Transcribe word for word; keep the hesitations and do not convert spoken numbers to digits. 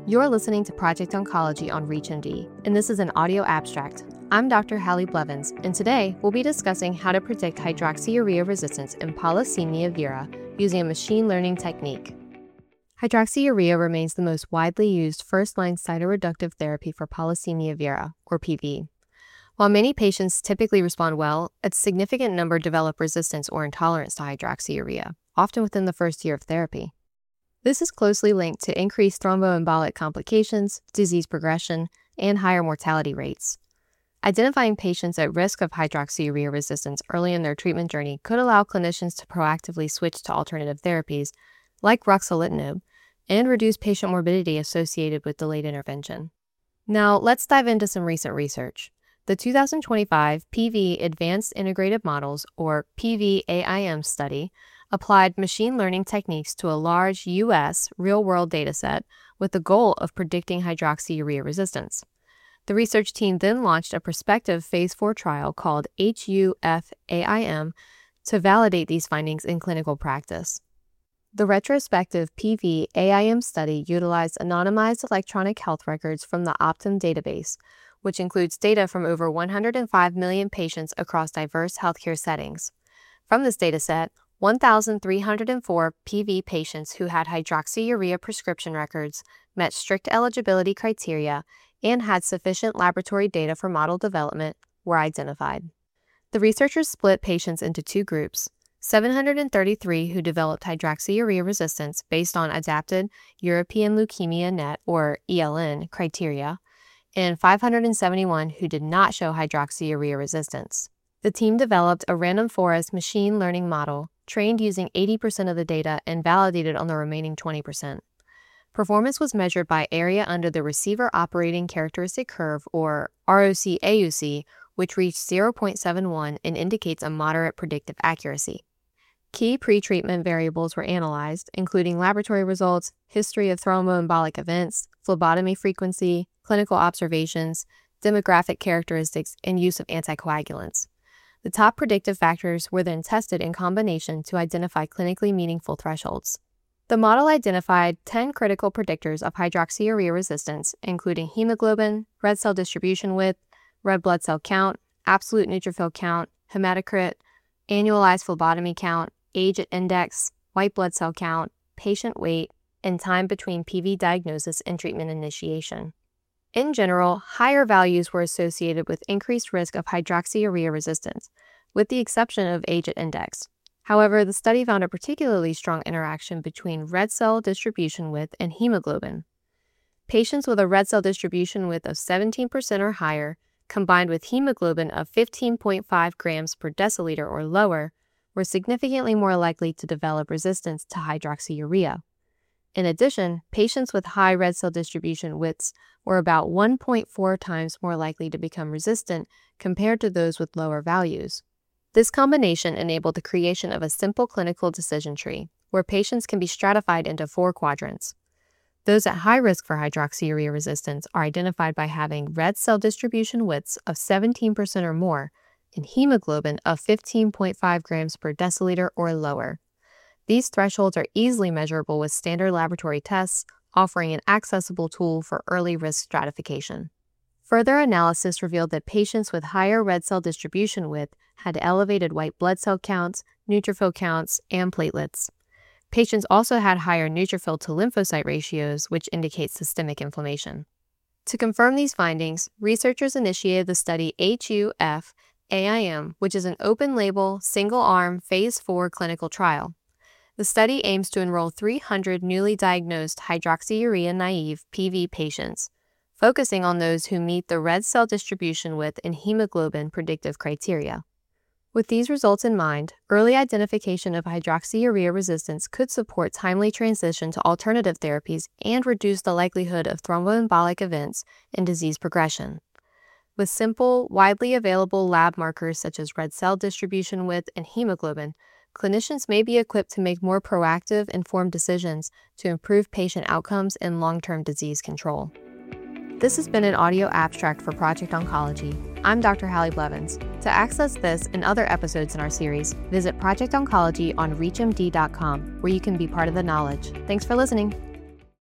You're listening to Project Oncology on ReachMD, and this is an audio abstract. I'm Doctor Hallie Blevins, and today we'll be discussing how to predict hydroxyurea resistance in polycythemia vera using a machine learning technique. Hydroxyurea remains the most widely used first-line cytoreductive therapy for polycythemia vera, or P V. While many patients typically respond well, a significant number develop resistance or intolerance to hydroxyurea, often within the first year of therapy. This is closely linked to increased thromboembolic complications, disease progression, and higher mortality rates. Identifying patients at risk of hydroxyurea resistance early in their treatment journey could allow clinicians to proactively switch to alternative therapies, like ruxolitinib, and reduce patient morbidity associated with delayed intervention. Now, let's dive into some recent research. The two thousand twenty-five P V Advanced Integrated Models, or P V A I M study, applied machine learning techniques to a large U S real-world dataset with the goal of predicting hydroxyurea resistance. The research team then launched a prospective phase four trial called H U F A I M to validate these findings in clinical practice. The retrospective P V A I M study utilized anonymized electronic health records from the Optum database, which includes data from over one hundred five million patients across diverse healthcare settings. From this dataset, one thousand three hundred four P V patients who had hydroxyurea prescription records met strict eligibility criteria and had sufficient laboratory data for model development were identified. The researchers split patients into two groups: seven hundred thirty-three who developed hydroxyurea resistance based on adapted European Leukemia Net, or E L N, criteria, and five hundred seventy-one who did not show hydroxyurea resistance. The team developed a random forest machine learning model trained using eighty percent of the data and validated on the remaining twenty percent. Performance was measured by area under the receiver operating characteristic curve, or R O C A U C, which reached zero point seven one and indicates a moderate predictive accuracy. Key pretreatment variables were analyzed, including laboratory results, history of thromboembolic events, phlebotomy frequency, clinical observations, demographic characteristics, and use of anticoagulants. The top predictive factors were then tested in combination to identify clinically meaningful thresholds. The model identified ten critical predictors of hydroxyurea resistance, including hemoglobin, red cell distribution width, red blood cell count, absolute neutrophil count, hematocrit, annualized phlebotomy count, age at index, white blood cell count, patient weight, and time between P V diagnosis and treatment initiation. In general, higher values were associated with increased risk of hydroxyurea resistance, with the exception of age at index. However, the study found a particularly strong interaction between red cell distribution width and hemoglobin. Patients with a red cell distribution width of seventeen percent or higher, combined with hemoglobin of fifteen point five grams per deciliter or lower, were significantly more likely to develop resistance to hydroxyurea. In addition, patients with high red cell distribution widths were about one point four times more likely to become resistant compared to those with lower values. This combination enabled the creation of a simple clinical decision tree, where patients can be stratified into four quadrants. Those at high risk for hydroxyurea resistance are identified by having red cell distribution widths of seventeen percent or more and hemoglobin of fifteen point five grams per deciliter or lower. These thresholds are easily measurable with standard laboratory tests, offering an accessible tool for early risk stratification. Further analysis revealed that patients with higher red cell distribution width had elevated white blood cell counts, neutrophil counts, and platelets. Patients also had higher neutrophil to lymphocyte ratios, which indicates systemic inflammation. To confirm these findings, researchers initiated the study H U F A I M, which is an open-label, single-arm, phase four clinical trial. The study aims to enroll three hundred newly diagnosed hydroxyurea-naive P V patients, focusing on those who meet the red cell distribution width and hemoglobin predictive criteria. With these results in mind, early identification of hydroxyurea resistance could support timely transition to alternative therapies and reduce the likelihood of thromboembolic events and disease progression. With simple, widely available lab markers such as red cell distribution width and hemoglobin, clinicians may be equipped to make more proactive, informed decisions to improve patient outcomes and long-term disease control. This has been an audio abstract for Project Oncology. I'm Doctor Hallie Blevins. To access this and other episodes in our series, visit Project Oncology on reach M D dot com, where you can be part of the knowledge. Thanks for listening.